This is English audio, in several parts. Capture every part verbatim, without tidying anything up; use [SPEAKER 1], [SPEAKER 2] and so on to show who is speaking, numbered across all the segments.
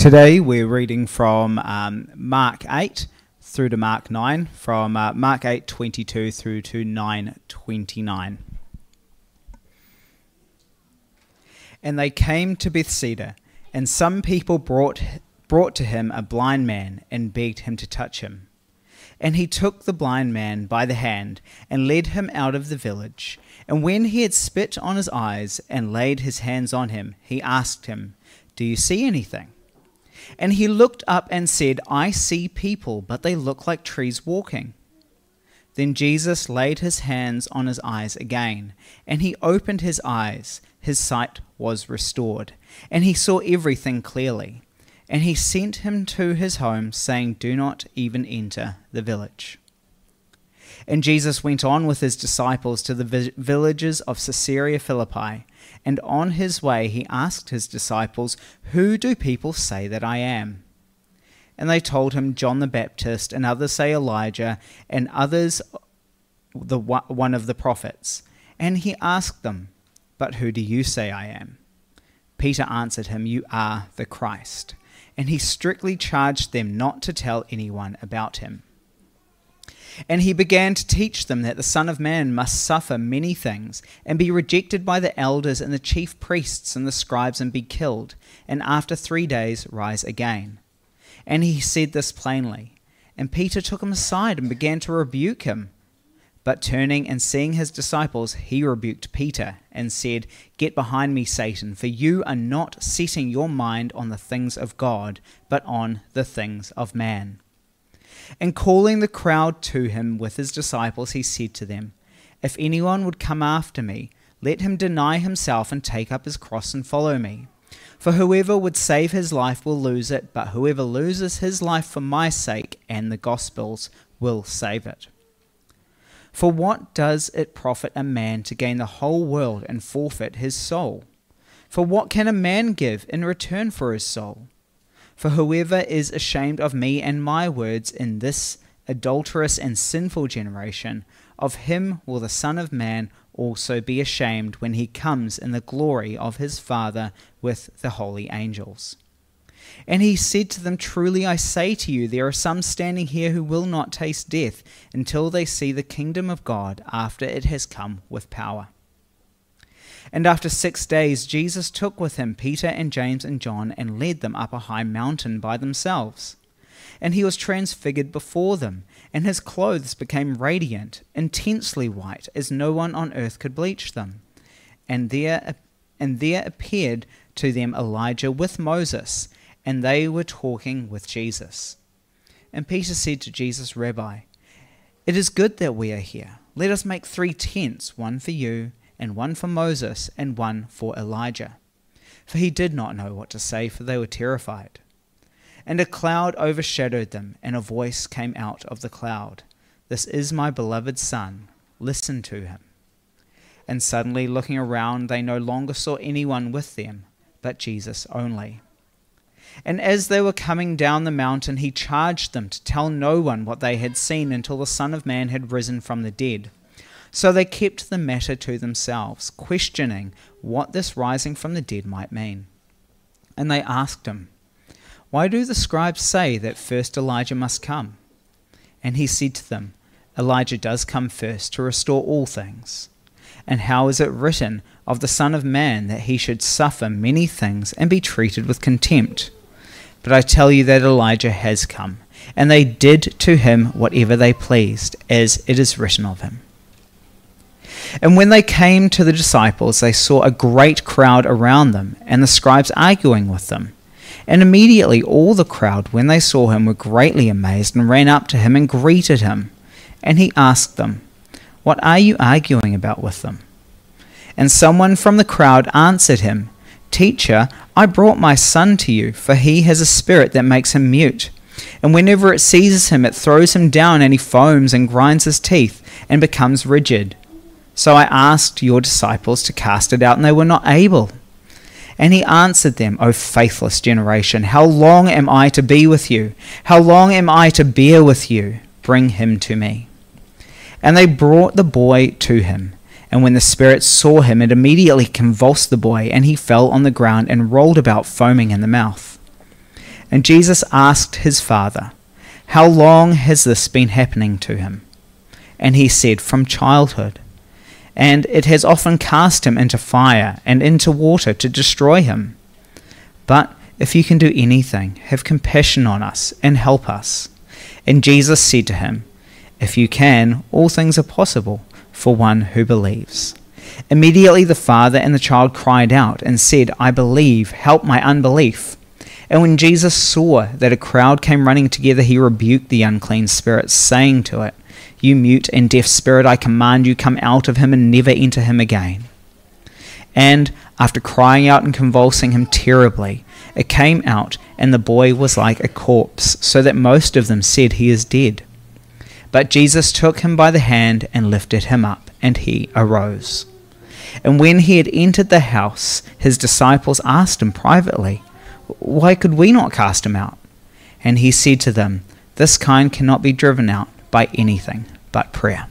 [SPEAKER 1] Today we're reading from um, Mark eight through to Mark nine, from uh, Mark eight twenty-two through to nine twenty-nine. And they came to Bethsaida, and some people brought brought to him a blind man and begged him to touch him. And he took the blind man by the hand and led him out of the village. And when he had spit on his eyes and laid his hands on him, he asked him, "Do you see anything?" And he looked up and said, "I see people, but they look like trees walking." Then Jesus laid his hands on his eyes again, and he opened his eyes. His sight was restored, and he saw everything clearly. And he sent him to his home, saying, "Do not even enter the village." And Jesus went on with his disciples to the vi- villages of Caesarea Philippi. And on his way he asked his disciples, "Who do people say that I am?" And they told him, "John the Baptist, and others say Elijah, and others the one of the prophets." And he asked them, "But who do you say I am?" Peter answered him, "You are the Christ." And he strictly charged them not to tell anyone about him. And he began to teach them that the Son of Man must suffer many things, and be rejected by the elders and the chief priests and the scribes, and be killed, and after three days rise again. And he said this plainly. And Peter took him aside and began to rebuke him. But turning and seeing his disciples, he rebuked Peter and said, "Get behind me, Satan, for you are not setting your mind on the things of God, but on the things of man." And calling the crowd to him with his disciples, he said to them, "If anyone would come after me, let him deny himself and take up his cross and follow me. For whoever would save his life will lose it, but whoever loses his life for my sake and the gospel's will save it. For what does it profit a man to gain the whole world and forfeit his soul? For what can a man give in return for his soul? For whoever is ashamed of me and my words in this adulterous and sinful generation, of him will the Son of Man also be ashamed when he comes in the glory of his Father with the holy angels." And he said to them, "Truly I say to you, there are some standing here who will not taste death until they see the kingdom of God after it has come with power." And after six days Jesus took with him Peter and James and John and led them up a high mountain by themselves. And he was transfigured before them, and his clothes became radiant, intensely white, as no one on earth could bleach them. And there, and there appeared to them Elijah with Moses, and they were talking with Jesus. And Peter said to Jesus, "Rabbi, it is good that we are here. Let us make three tents, one for you, and one for Moses, and one for Elijah." For he did not know what to say, for they were terrified. And a cloud overshadowed them, and a voice came out of the cloud, "This is my beloved Son, listen to him." And suddenly, looking around, they no longer saw anyone with them, but Jesus only. And as they were coming down the mountain, he charged them to tell no one what they had seen until the Son of Man had risen from the dead. So they kept the matter to themselves, questioning what this rising from the dead might mean. And they asked him, "Why do the scribes say that first Elijah must come?" And he said to them, "Elijah does come first to restore all things. And how is it written of the Son of Man that he should suffer many things and be treated with contempt? But I tell you that Elijah has come, and they did to him whatever they pleased, as it is written of him." And when they came to the disciples, they saw a great crowd around them, and the scribes arguing with them. And immediately all the crowd, when they saw him, were greatly amazed, and ran up to him and greeted him. And he asked them, "What are you arguing about with them?" And someone from the crowd answered him, "Teacher, I brought my son to you, for he has a spirit that makes him mute. And whenever it seizes him, it throws him down, and he foams and grinds his teeth, and becomes rigid. So I asked your disciples to cast it out, and they were not able." And he answered them, "O faithless generation, how long am I to be with you? How long am I to bear with you? Bring him to me." And they brought the boy to him. And when the spirit saw him, it immediately convulsed the boy, and he fell on the ground and rolled about, foaming in the mouth. And Jesus asked his father, "How long has this been happening to him?" And he said, "From childhood. And it has often cast him into fire and into water to destroy him. But if you can do anything, have compassion on us and help us." And Jesus said to him, "If you can, all things are possible for one who believes." Immediately the father and the child cried out and said, "I believe, help my unbelief." And when Jesus saw that a crowd came running together, he rebuked the unclean spirit, saying to it, "You mute and deaf spirit, I command you, come out of him and never enter him again." And after crying out and convulsing him terribly, it came out, and the boy was like a corpse, so that most of them said, "He is dead." But Jesus took him by the hand and lifted him up, and he arose. And when he had entered the house, his disciples asked him privately, "Why could we not cast him out?" And he said to them, "This kind cannot be driven out by anything but prayer."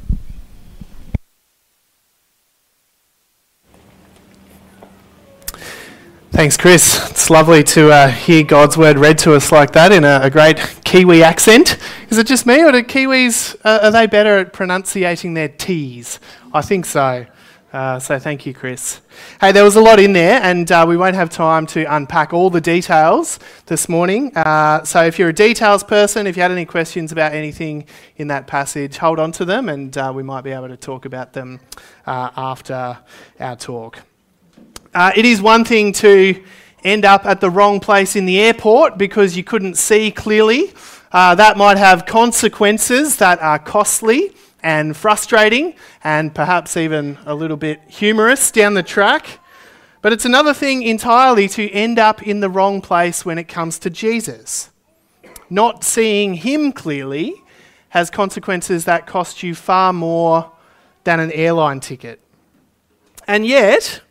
[SPEAKER 2] Thanks, Chris. It's lovely to uh, hear God's word read to us like that in a, a great Kiwi accent. Is it just me, or do Kiwis, uh, are they better at pronunciating their T's? I think so. Uh, so thank you, Chris. Hey, there was a lot in there, and uh, we won't have time to unpack all the details this morning. Uh, so if you're a details person, if you had any questions about anything in that passage, hold on to them, and uh, we might be able to talk about them uh, after our talk. Uh, it is one thing to end up at the wrong place in the airport because you couldn't see clearly. Uh, that might have consequences that are costly and frustrating and perhaps even a little bit humorous down the track. But it's another thing entirely to end up in the wrong place when it comes to Jesus. Not seeing him clearly has consequences that cost you far more than an airline ticket. And yet,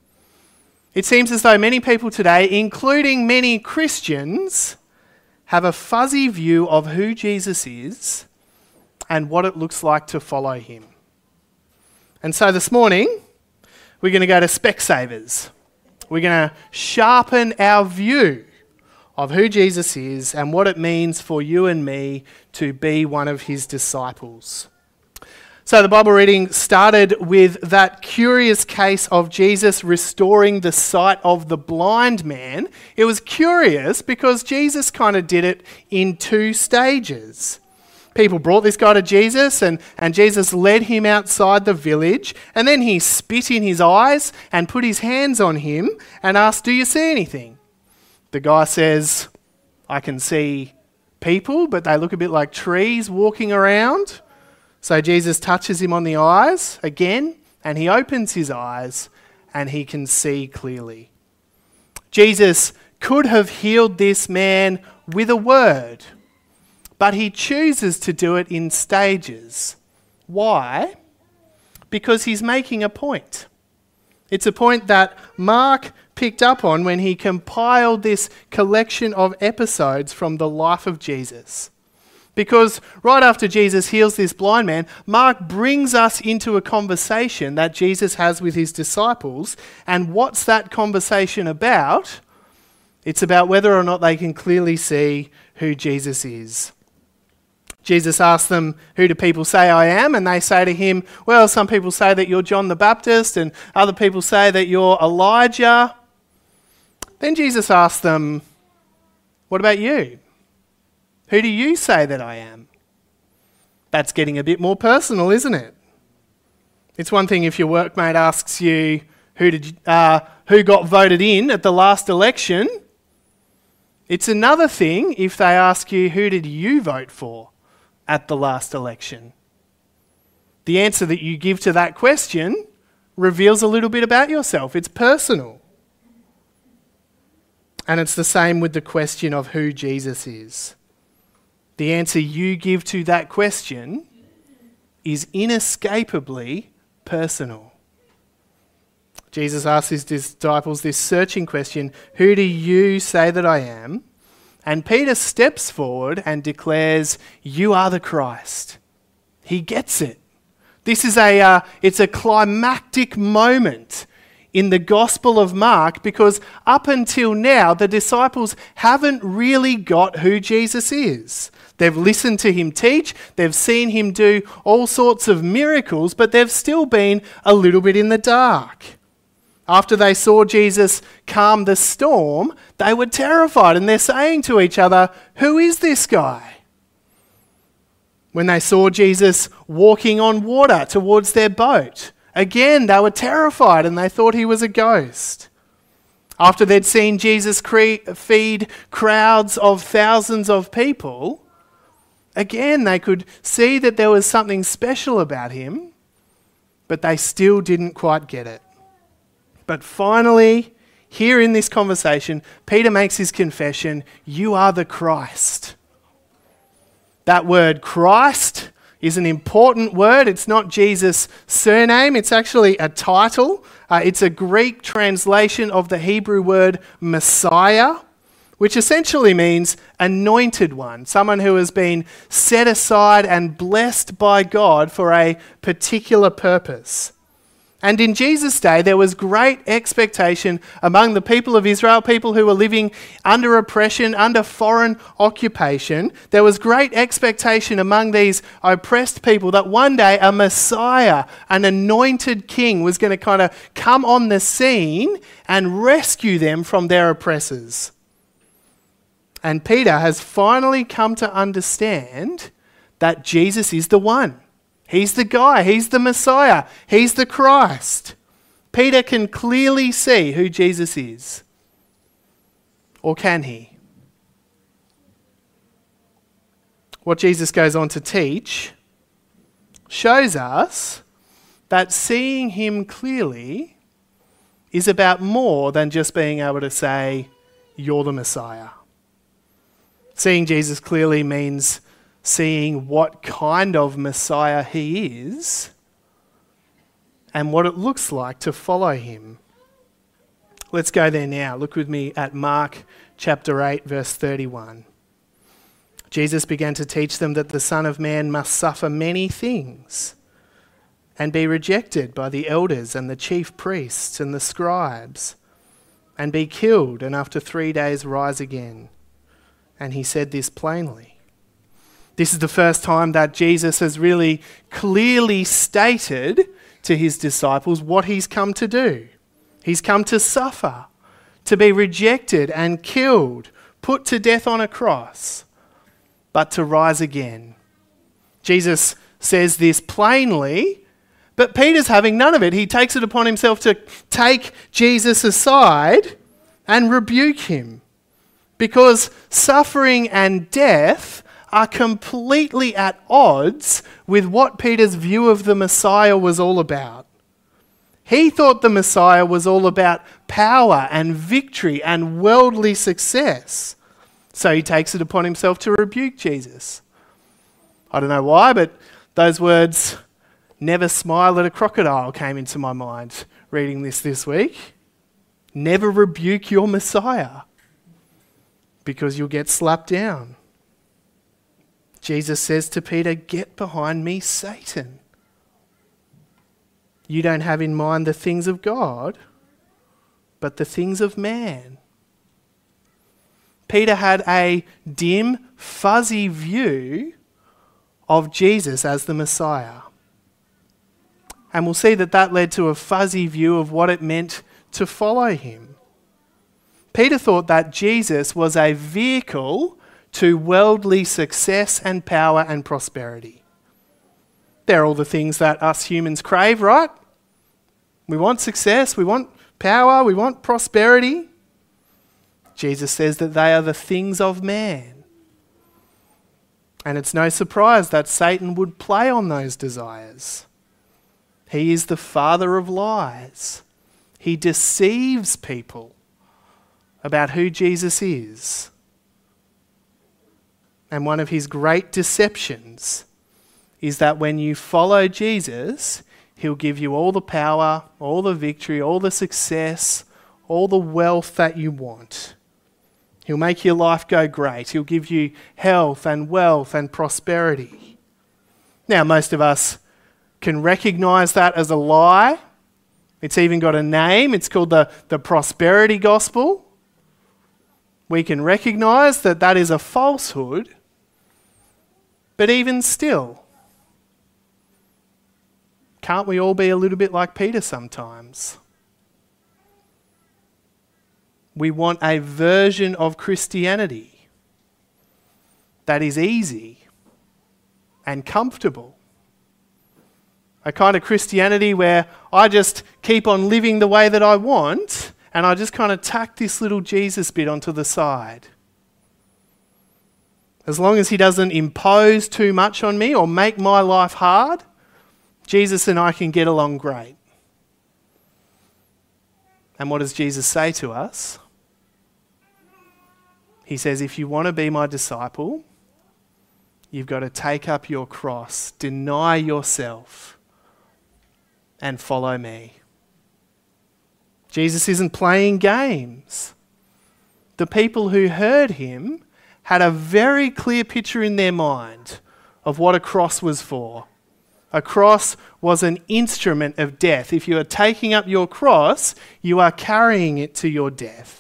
[SPEAKER 2] it seems as though many people today, including many Christians, have a fuzzy view of who Jesus is and what it looks like to follow him. And so this morning, we're going to go to Specsavers. We're going to sharpen our view of who Jesus is and what it means for you and me to be one of his disciples. So the Bible reading started with that curious case of Jesus restoring the sight of the blind man. It was curious because Jesus kind of did it in two stages. People brought this guy to Jesus, and, and Jesus led him outside the village, and then he spit in his eyes and put his hands on him and asked, "Do you see anything?" The guy says, "I can see people, but they look a bit like trees walking around." So Jesus touches him on the eyes again, and he opens his eyes, and he can see clearly. Jesus could have healed this man with a word, but he chooses to do it in stages. Why? Because he's making a point. It's a point that Mark picked up on when he compiled this collection of episodes from the life of Jesus. Because right after Jesus heals this blind man, Mark brings us into a conversation that Jesus has with his disciples. And what's that conversation about? It's about whether or not they can clearly see who Jesus is. Jesus asks them, "Who do people say I am?" And they say to him, "Well, some people say that you're John the Baptist, and other people say that you're Elijah." Then Jesus asks them, "What about you? Who do you say that I am?" That's getting a bit more personal, isn't it? It's one thing if your workmate asks you, who did you, uh, who got voted in at the last election. It's another thing if they ask you, who did you vote for at the last election? The answer that you give to that question reveals a little bit about yourself. It's personal. And it's the same with the question of who Jesus is. The answer you give to that question is inescapably personal. Jesus asks his disciples this searching question, "Who do you say that I am?" And Peter steps forward and declares, "You are the Christ." He gets it. This is a, uh, it's a climactic moment in the Gospel of Mark, because up until now, the disciples haven't really got who Jesus is. They've listened to him teach, they've seen him do all sorts of miracles, but they've still been a little bit in the dark. After they saw Jesus calm the storm, they were terrified, and they're saying to each other, "Who is this guy?" When they saw Jesus walking on water towards their boat, again, they were terrified and they thought he was a ghost. After they'd seen Jesus cre- feed crowds of thousands of people, again, they could see that there was something special about him, but they still didn't quite get it. But finally, here in this conversation, Peter makes his confession, "You are the Christ." That word Christ is an important word. It's not Jesus' surname. It's actually a title. Uh, it's a Greek translation of the Hebrew word Messiah, which essentially means anointed one, someone who has been set aside and blessed by God for a particular purpose. And in Jesus' day, there was great expectation among the people of Israel, people who were living under oppression, under foreign occupation. There was great expectation among these oppressed people that one day a Messiah, an anointed king, was going to kind of come on the scene and rescue them from their oppressors. And Peter has finally come to understand that Jesus is the one. He's the guy, he's the Messiah, he's the Christ. Peter can clearly see who Jesus is. Or can he? What Jesus goes on to teach shows us that seeing him clearly is about more than just being able to say, "You're the Messiah." Seeing Jesus clearly means seeing what kind of Messiah he is and what it looks like to follow him. Let's go there now. Look with me at Mark chapter eight, verse thirty-one. Jesus began to teach them that the Son of Man must suffer many things and be rejected by the elders and the chief priests and the scribes and be killed and after three days rise again. And he said this plainly. This is the first time that Jesus has really clearly stated to his disciples what he's come to do. He's come to suffer, to be rejected and killed, put to death on a cross, but to rise again. Jesus says this plainly, but Peter's having none of it. He takes it upon himself to take Jesus aside and rebuke him, because suffering and death are completely at odds with what Peter's view of the Messiah was all about. He thought the Messiah was all about power and victory and worldly success. So he takes it upon himself to rebuke Jesus. I don't know why, but those words, "never smile at a crocodile," came into my mind reading this this week. Never rebuke your Messiah, because you'll get slapped down. Jesus says to Peter, "Get behind me, Satan. You don't have in mind the things of God, but the things of man." Peter had a dim, fuzzy view of Jesus as the Messiah. And we'll see that that led to a fuzzy view of what it meant to follow him. Peter thought that Jesus was a vehicle to worldly success and power and prosperity. They're all the things that us humans crave, right? We want success, we want power, we want prosperity. Jesus says that they are the things of man. And it's no surprise that Satan would play on those desires. He is the father of lies. He deceives people about who Jesus is. And one of his great deceptions is that when you follow Jesus, he'll give you all the power, all the victory, all the success, all the wealth that you want. He'll make your life go great. He'll give you health and wealth and prosperity. Now, most of us can recognize that as a lie. It's even got a name. It's called the, the prosperity gospel. We can recognise that that is a falsehood. But even still, can't we all be a little bit like Peter sometimes? We want a version of Christianity that is easy and comfortable. A kind of Christianity where I just keep on living the way that I want and I just kind of tack this little Jesus bit onto the side. As long as he doesn't impose too much on me or make my life hard, Jesus and I can get along great. And what does Jesus say to us? He says, if you want to be my disciple, you've got to take up your cross, deny yourself, and follow me. Jesus isn't playing games. The people who heard him had a very clear picture in their mind of what a cross was for. A cross was an instrument of death. If you are taking up your cross, you are carrying it to your death.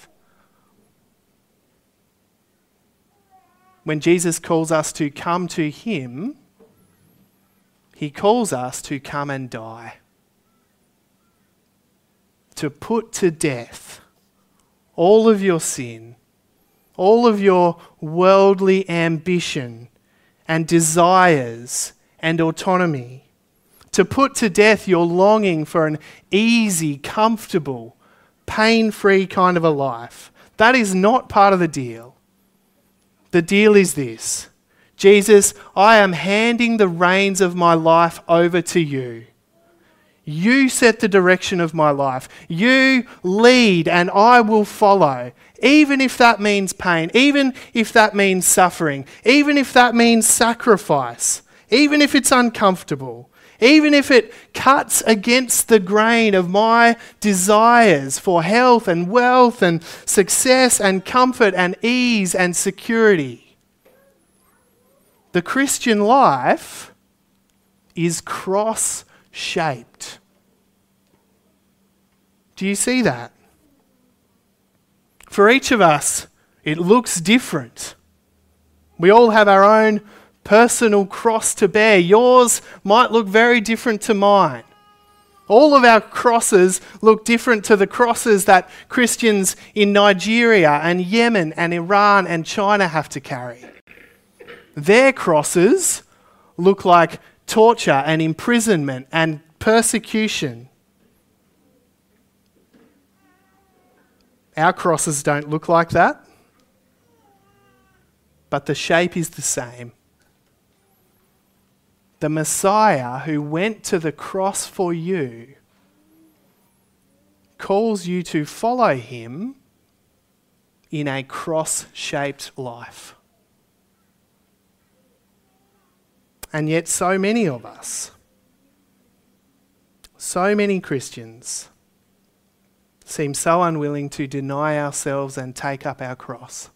[SPEAKER 2] When Jesus calls us to come to him, he calls us to come and die. To put to death all of your sin, all of your worldly ambition and desires and autonomy. To put to death your longing for an easy, comfortable, pain-free kind of a life. That is not part of the deal. The deal is this: Jesus, I am handing the reins of my life over to you. You set the direction of my life. You lead and I will follow. Even if that means pain, even if that means suffering, even if that means sacrifice, even if it's uncomfortable, even if it cuts against the grain of my desires for health and wealth and success and comfort and ease and security. The Christian life is cross-shaped. Do you see that? For each of us, it looks different. We all have our own personal cross to bear. Yours might look very different to mine. All of our crosses look different to the crosses that Christians in Nigeria and Yemen and Iran and China have to carry. Their crosses look like torture and imprisonment and persecution. Our crosses don't look like that, but the shape is the same. The Messiah who went to the cross for you calls you to follow him in a cross-shaped life. And yet so many of us, so many Christians, seem so unwilling to deny ourselves and take up our cross.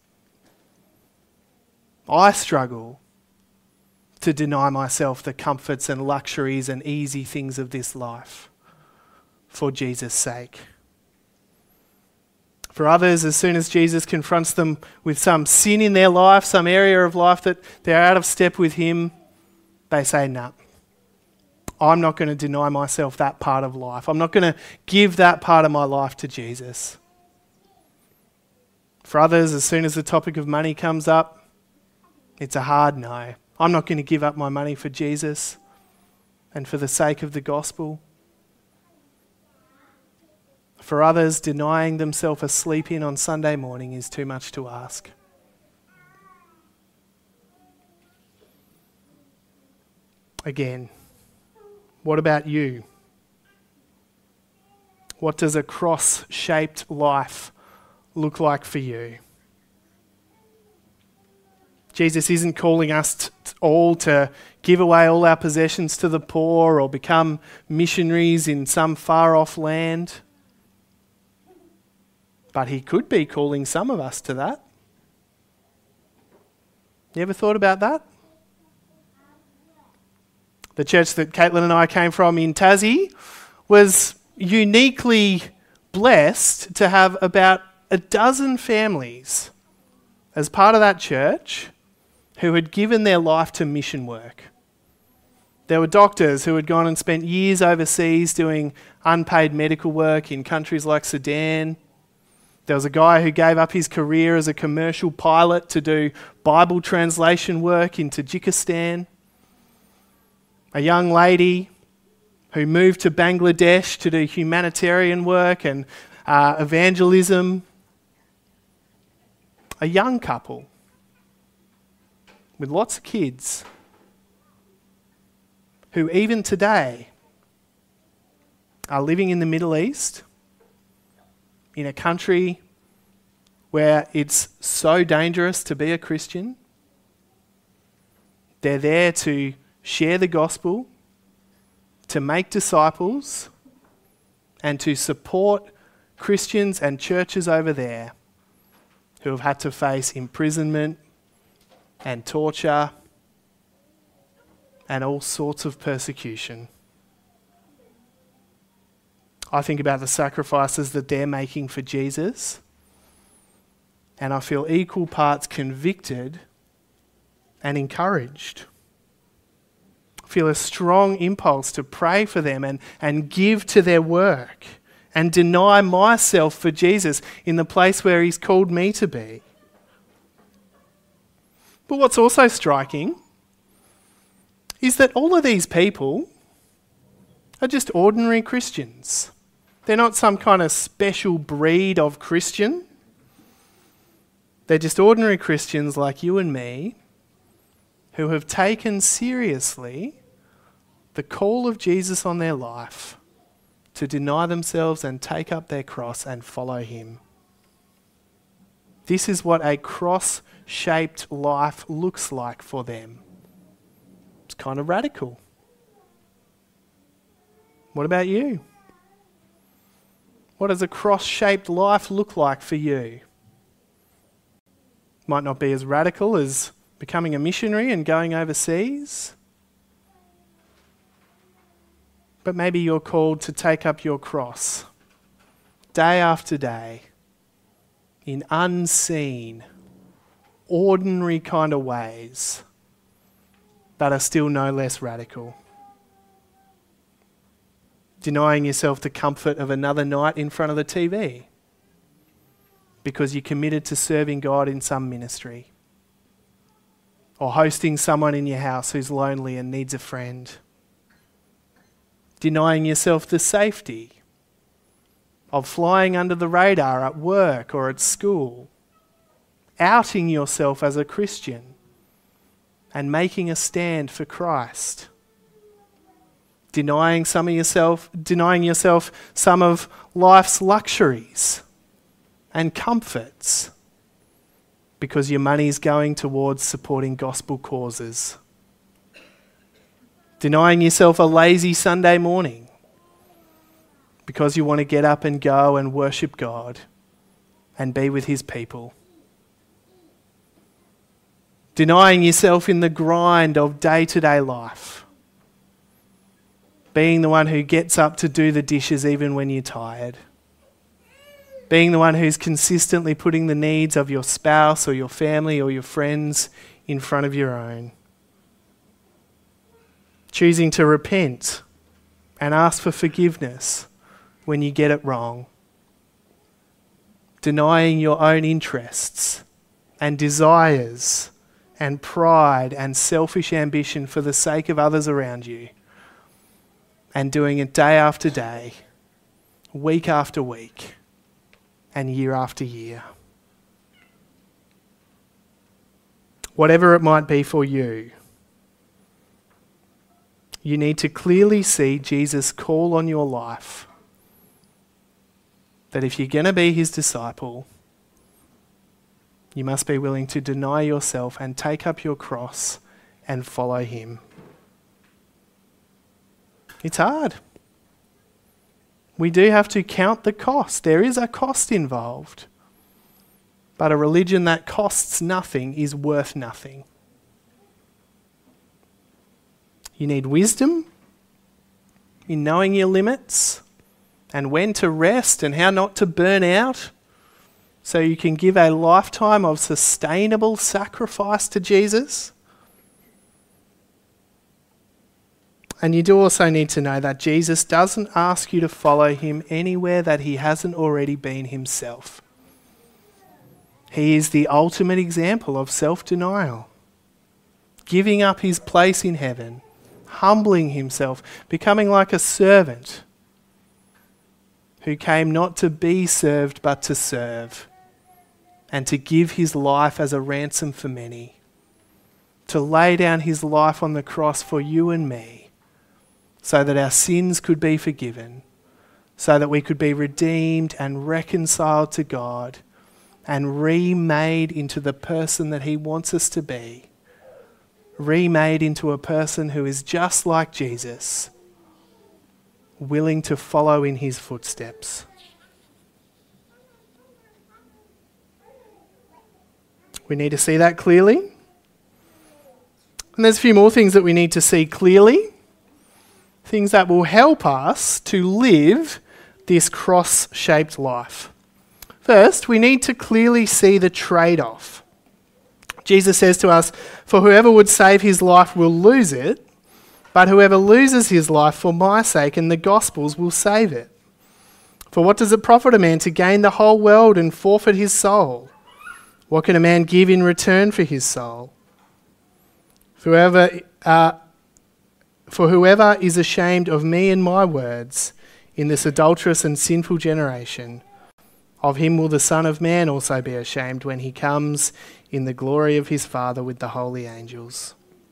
[SPEAKER 2] I struggle to deny myself the comforts and luxuries and easy things of this life for Jesus' sake. For others, as soon as Jesus confronts them with some sin in their life, some area of life that they're out of step with him, they say, no, I'm not going to deny myself that part of life. I'm not going to give that part of my life to Jesus. For others, as soon as the topic of money comes up, it's a hard no. I'm not going to give up my money for Jesus and for the sake of the gospel. For others, denying themselves a sleep in on Sunday morning is too much to ask. Again, what about you? What does a cross-shaped life look like for you? Jesus isn't calling us t- t- all to give away all our possessions to the poor or become missionaries in some far-off land. But he could be calling some of us to that. You ever thought about that? The church that Caitlin and I came from in Tassie was uniquely blessed to have about a dozen families as part of that church who had given their life to mission work. There were doctors who had gone and spent years overseas doing unpaid medical work in countries like Sudan. There was a guy who gave up his career as a commercial pilot to do Bible translation work in Tajikistan. A young lady who moved to Bangladesh to do humanitarian work and uh, evangelism. A young couple with lots of kids who even today are living in the Middle East, in a country where it's so dangerous to be a Christian. They're there to share the gospel, to make disciples, and to support Christians and churches over there who have had to face imprisonment and torture and all sorts of persecution. I think about the sacrifices that they're making for Jesus, and I feel equal parts convicted and encouraged. I feel a strong impulse to pray for them and, and give to their work and deny myself for Jesus in the place where He's called me to be. But what's also striking is that all of these people are just ordinary Christians. They're not some kind of special breed of Christian. They're just ordinary Christians like you and me who have taken seriously the call of Jesus on their life to deny themselves and take up their cross and follow Him. This is what a cross-shaped life looks like for them. It's kind of radical. What about you? What does a cross-shaped life look like for you? Might not be as radical as becoming a missionary and going overseas. But maybe you're called to take up your cross day after day in unseen, ordinary kind of ways that are still no less radical. Denying yourself the comfort of another night in front of the T V because you're committed to serving God in some ministry, or hosting someone in your house who's lonely and needs a friend. Denying yourself the safety of flying under the radar at work or at school. Outing yourself as a Christian and making a stand for Christ. Denying some of yourself, denying yourself some of life's luxuries and comforts because your money's going towards supporting gospel causes. Denying yourself a lazy Sunday morning because you want to get up and go and worship God and be with His people. Denying yourself in the grind of day-to-day life. Being the one who gets up to do the dishes even when you're tired. Being the one who's consistently putting the needs of your spouse or your family or your friends in front of your own. Choosing to repent and ask for forgiveness when you get it wrong. Denying your own interests and desires and pride and selfish ambition for the sake of others around you. And doing it day after day, week after week, and year after year. Whatever it might be for you, you need to clearly see Jesus' call on your life. That if you're going to be His disciple, you must be willing to deny yourself and take up your cross and follow Him. It's hard. We do have to count the cost. There is a cost involved. But a religion that costs nothing is worth nothing. You need wisdom in knowing your limits and when to rest and how not to burn out, so you can give a lifetime of sustainable sacrifice to Jesus. And you do also need to know that Jesus doesn't ask you to follow him anywhere that he hasn't already been himself. He is the ultimate example of self-denial, giving up his place in heaven, humbling himself, becoming like a servant who came not to be served but to serve, and to give his life as a ransom for many, to lay down his life on the cross for you and me, so that our sins could be forgiven, so that we could be redeemed and reconciled to God and remade into the person that he wants us to be, remade into a person who is just like Jesus, willing to follow in his footsteps. We need to see that clearly. And there's a few more things that we need to see clearly. Things that will help us to live this cross-shaped life. First, we need to clearly see the trade-off. Jesus says to us, "For whoever would save his life will lose it, but whoever loses his life for my sake and the gospel's will save it. For what does it profit a man to gain the whole world and forfeit his soul? What can a man give in return for his soul? For whoever, uh, for whoever is ashamed of me and my words in this adulterous and sinful generation, of him will the Son of Man also be ashamed when he comes in the glory of his Father with the holy angels."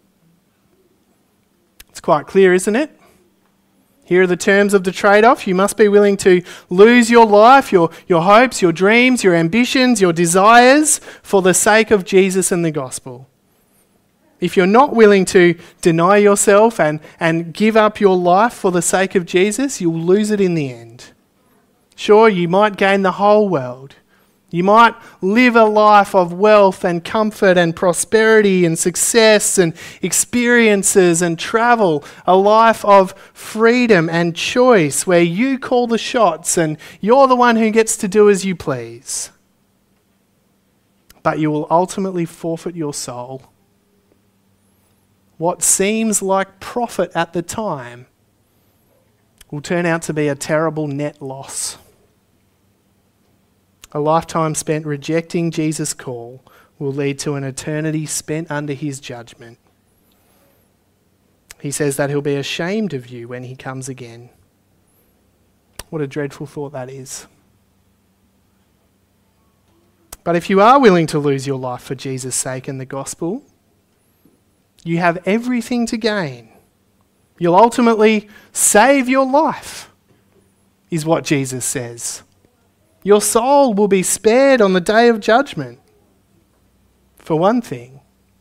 [SPEAKER 2] It's quite clear, isn't it? Here are the terms of the trade-off. You must be willing to lose your life, your, your hopes, your dreams, your ambitions, your desires for the sake of Jesus and the gospel. If you're not willing to deny yourself and, and give up your life for the sake of Jesus, you'll lose it in the end. Sure, you might gain the whole world. You might live a life of wealth and comfort and prosperity and success and experiences and travel, a life of freedom and choice where you call the shots and you're the one who gets to do as you please. But you will ultimately forfeit your soul. What seems like profit at the time will turn out to be a terrible net loss. A lifetime spent rejecting Jesus' call will lead to an eternity spent under his judgment. He says that he'll be ashamed of you when he comes again. What a dreadful thought that is. But if you are willing to lose your life for Jesus' sake and the gospel, you have everything to gain. You'll ultimately save your life, is what Jesus says. Your soul will be spared on the day of judgment. For one thing,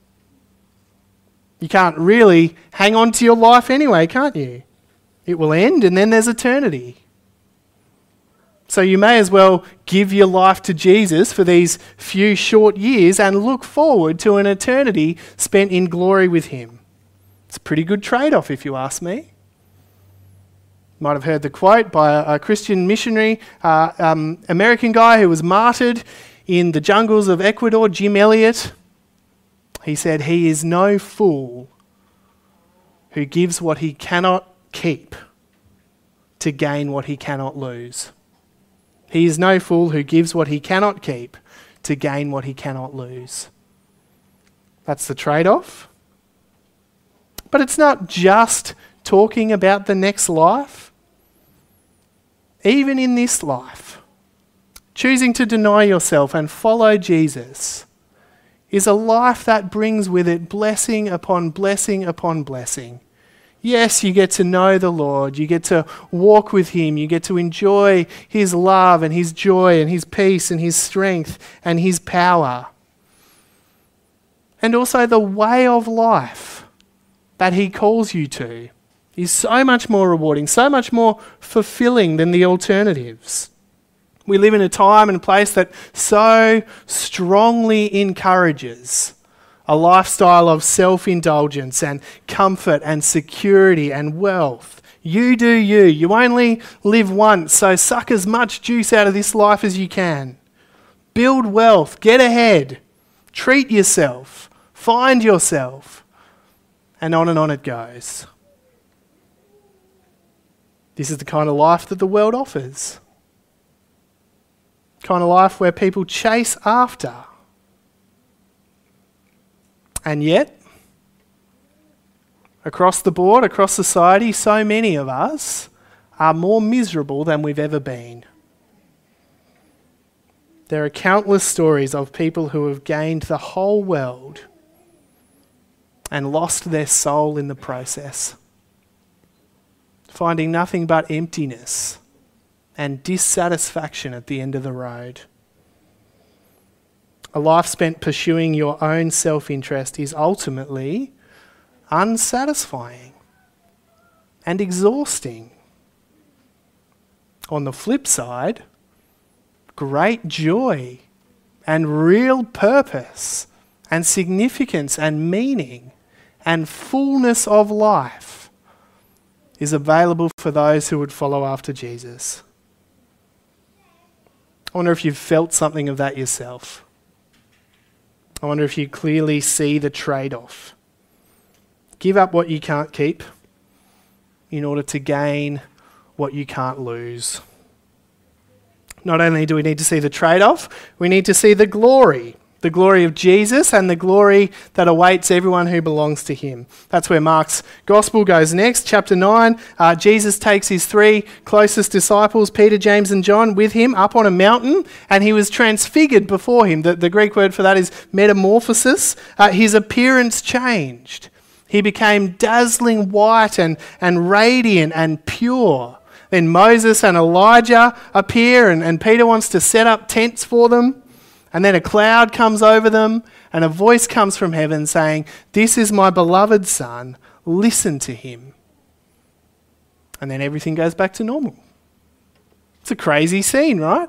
[SPEAKER 2] you can't really hang on to your life anyway, can't you? It will end and then there's eternity. So you may as well give your life to Jesus for these few short years and look forward to an eternity spent in glory with him. It's a pretty good trade-off if you ask me. You might have heard the quote by a, a Christian missionary, uh, um, American guy who was martyred in the jungles of Ecuador, Jim Elliot. He said, "He is no fool who gives what he cannot keep to gain what he cannot lose." He is no fool who gives what he cannot keep to gain what he cannot lose. That's the trade-off. But it's not just talking about the next life. Even in this life, choosing to deny yourself and follow Jesus is a life that brings with it blessing upon blessing upon blessing. Yes, you get to know the Lord, you get to walk with him, you get to enjoy his love and his joy and his peace and his strength and his power. And also the way of life that he calls you to is so much more rewarding, so much more fulfilling than the alternatives. We live in a time and place that so strongly encourages a lifestyle of self-indulgence and comfort and security and wealth. You do you. You only live once, so suck as much juice out of this life as you can. Build wealth, get ahead, treat yourself, find yourself, and on and on it goes. This is the kind of life that the world offers. Kind of life where people chase after. And yet, across the board, across society, so many of us are more miserable than we've ever been. There are countless stories of people who have gained the whole world and lost their soul in the process, finding nothing but emptiness and dissatisfaction at the end of the road. A life spent pursuing your own self-interest is ultimately unsatisfying and exhausting. On the flip side, great joy and real purpose and significance and meaning and fullness of life is available for those who would follow after Jesus. I wonder if you've felt something of that yourself. I wonder if you clearly see the trade-off. Give up what you can't keep in order to gain what you can't lose. Not only do we need to see the trade-off, we need to see the glory. The glory of Jesus and the glory that awaits everyone who belongs to him. That's where Mark's gospel goes next. Chapter nine, uh, Jesus takes his three closest disciples, Peter, James and John, with him up on a mountain, and he was transfigured before him. The, the Greek word for that is metamorphosis. Uh, his appearance changed. He became dazzling white and, and radiant and pure. Then Moses and Elijah appear, and, and Peter wants to set up tents for them. And then a cloud comes over them, and a voice comes from heaven saying, "This is my beloved Son, listen to him." And then everything goes back to normal. It's a crazy scene, right?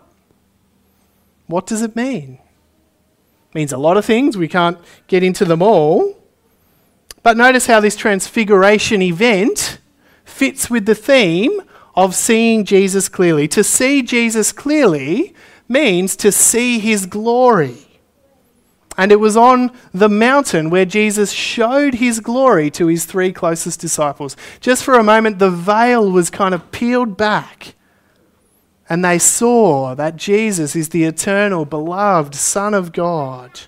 [SPEAKER 2] What does it mean? It means a lot of things. We can't get into them all. But notice how this transfiguration event fits with the theme of seeing Jesus clearly. To see Jesus clearly means to see his glory. And it was on the mountain where Jesus showed his glory to his three closest disciples. Just for a moment, the veil was kind of peeled back, and they saw that Jesus is the eternal, beloved Son of God,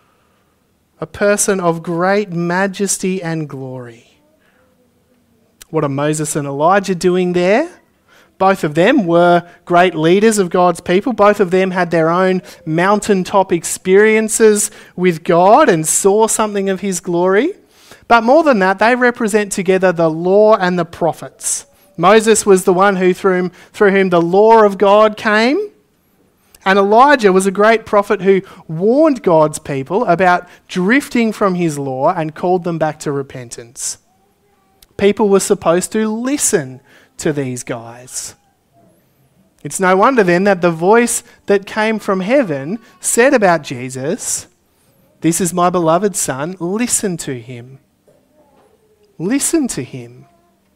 [SPEAKER 2] a person of great majesty and glory. What are Moses and Elijah doing there? Both of them were great leaders of God's people. Both of them had their own mountaintop experiences with God and saw something of his glory. But more than that, they represent together the law and the prophets. Moses was the one who through, through whom the law of God came. And Elijah was a great prophet who warned God's people about drifting from his law and called them back to repentance. People were supposed to listen to these guys. It's no wonder then that the voice that came from heaven said about Jesus, "This is my beloved Son, listen to him." Listen to him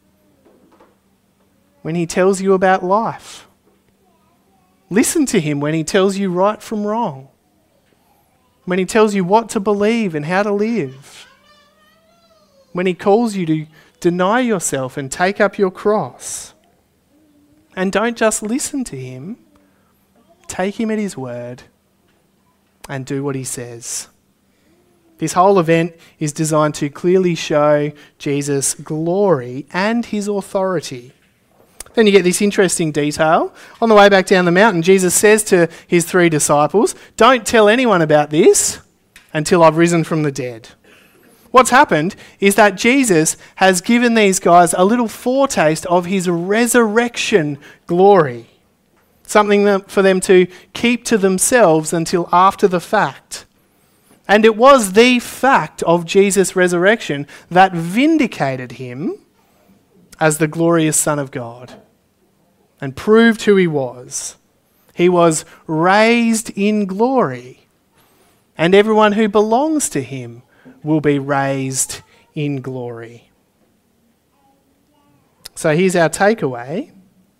[SPEAKER 2] when he tells you about life. Listen to him when he tells you right from wrong. When he tells you what to believe and how to live. When he calls you to deny yourself and take up your cross. And don't just listen to him. Take him at his word and do what he says. This whole event is designed to clearly show Jesus' glory and his authority. Then you get this interesting detail. On the way back down the mountain, Jesus says to his three disciples, "Don't tell anyone about this until I've risen from the dead." What's happened is that Jesus has given these guys a little foretaste of his resurrection glory. Something that for them to keep to themselves until after the fact. And it was the fact of Jesus' resurrection that vindicated him as the glorious Son of God and proved who he was. He was raised in glory, and everyone who belongs to him will be raised in glory. So here's our takeaway.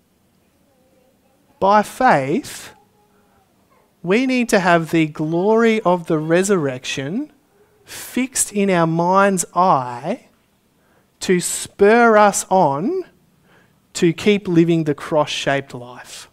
[SPEAKER 2] By faith, we need to have the glory of the resurrection fixed in our mind's eye to spur us on to keep living the cross-shaped life.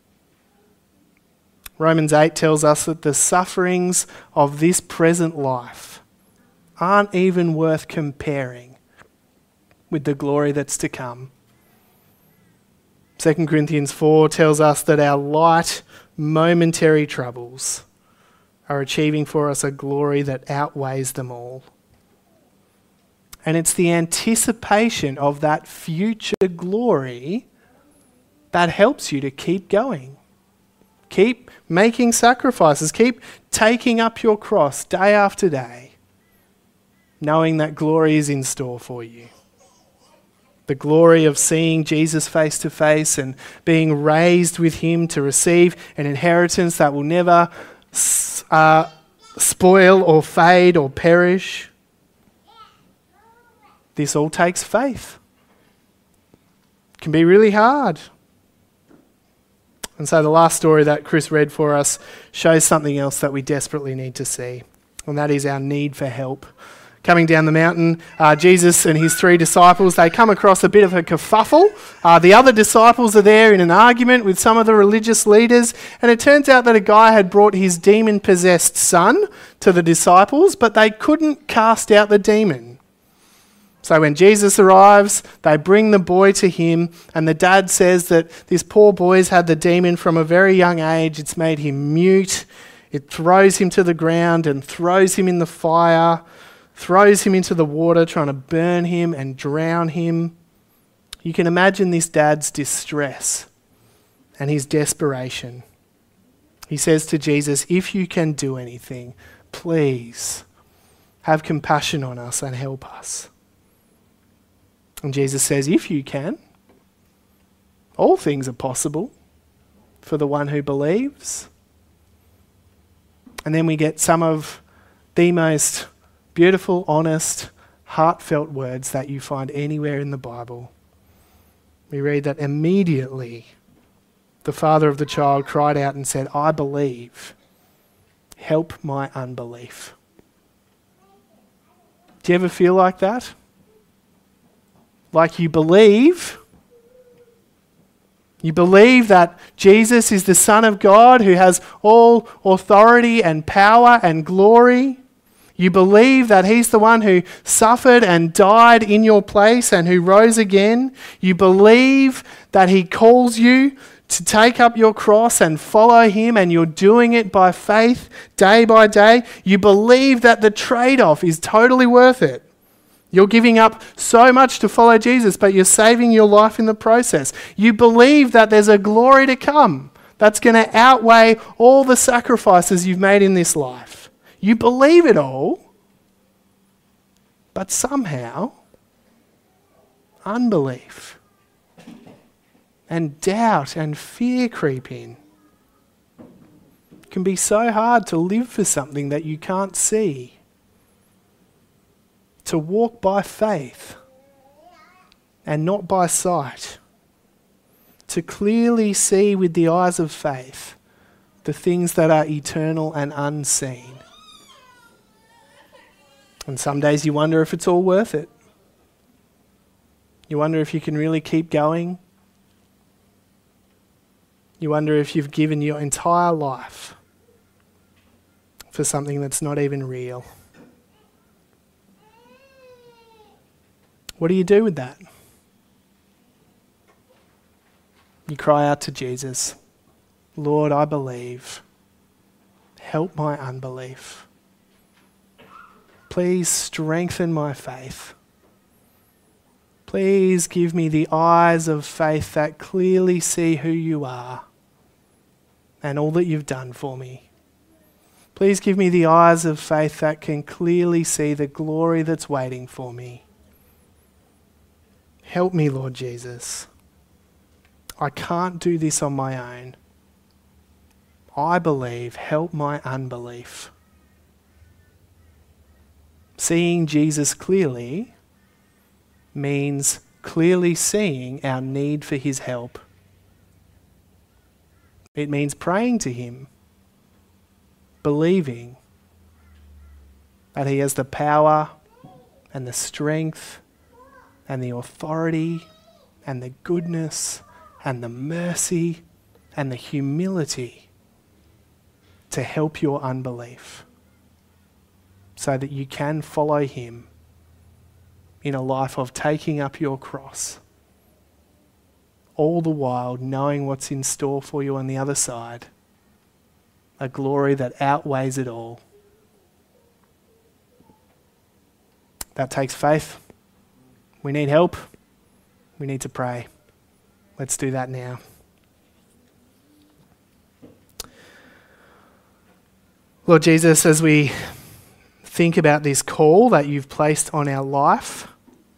[SPEAKER 2] Romans eight tells us that the sufferings of this present life aren't even worth comparing with the glory that's to come. Second Corinthians four tells us that our light, momentary troubles are achieving for us a glory that outweighs them all. And it's the anticipation of that future glory that helps you to keep going. Keep making sacrifices. Keep taking up your cross day after day, knowing that glory is in store for you. The glory of seeing Jesus face to face and being raised with him to receive an inheritance that will never uh, spoil or fade or perish. This all takes faith. It can be really hard. And so the last story that Chris read for us shows something else that we desperately need to see, and that is our need for help. Coming down the mountain, uh, Jesus and his three disciples, they come across a bit of a kerfuffle. Uh, the other disciples are there in an argument with some of the religious leaders, and it turns out that a guy had brought his demon-possessed son to the disciples, but they couldn't cast out the demon. So when Jesus arrives, they bring the boy to him, and the dad says that this poor boy's had the demon from a very young age. It's made him mute. It throws him to the ground and throws him in the fire, throws him into the water, trying to burn him and drown him. You can imagine this dad's distress and his desperation. He says to Jesus, "If you can do anything, please have compassion on us and help us." And Jesus says, "If you can, all things are possible for the one who believes." And then we get some of the most beautiful, honest, heartfelt words that you find anywhere in the Bible. We read that immediately the father of the child cried out and said, "I believe. Help my unbelief." Do you ever feel like that? Like you believe, you believe that Jesus is the Son of God who has all authority and power and glory. You believe that he's the one who suffered and died in your place and who rose again. You believe that he calls you to take up your cross and follow him, and you're doing it by faith day by day. You believe that the trade-off is totally worth it. You're giving up so much to follow Jesus, but you're saving your life in the process. You believe that there's a glory to come that's going to outweigh all the sacrifices you've made in this life. You believe it all, but somehow unbelief and doubt and fear creep in. It can be so hard to live for something that you can't see. To walk by faith and not by sight. To clearly see with the eyes of faith the things that are eternal and unseen. And some days you wonder if it's all worth it. You wonder if you can really keep going. You wonder if you've given your entire life for something that's not even real. What do you do with that? You cry out to Jesus, "Lord, I believe. Help my unbelief. Please strengthen my faith. Please give me the eyes of faith that clearly see who you are and all that you've done for me. Please give me the eyes of faith that can clearly see the glory that's waiting for me. Help me, Lord Jesus. I can't do this on my own. I believe. Help my unbelief." Seeing Jesus clearly means clearly seeing our need for his help. It means praying to him, believing that he has the power and the strength and the authority and the goodness and the mercy and the humility to help your unbelief so that you can follow him in a life of taking up your cross, all the while knowing what's in store for you on the other side, a glory that outweighs it all. That takes faith. We need help. We need to pray. Let's do that now. Lord Jesus, as we think about this call that you've placed on our life,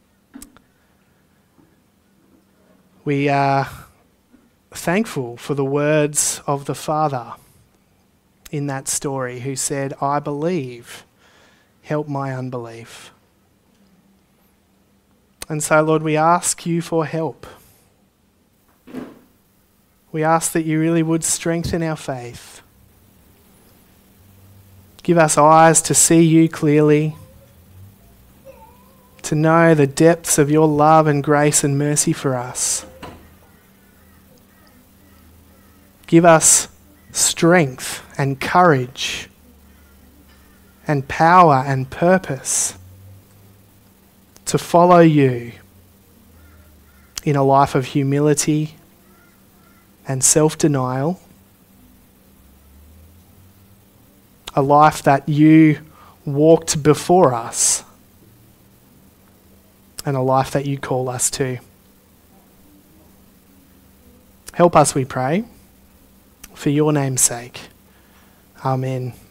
[SPEAKER 2] we are thankful for the words of the Father in that story who said, I believe, help my unbelief. And so, Lord, we ask you for help. We ask that you really would strengthen our faith. Give us eyes to see you clearly, to know the depths of your love and grace and mercy for us. Give us strength and courage and power and purpose to follow you in a life of humility and self-denial, a life that you walked before us, and a life that you call us to. Help us, we pray, for your name's sake. Amen.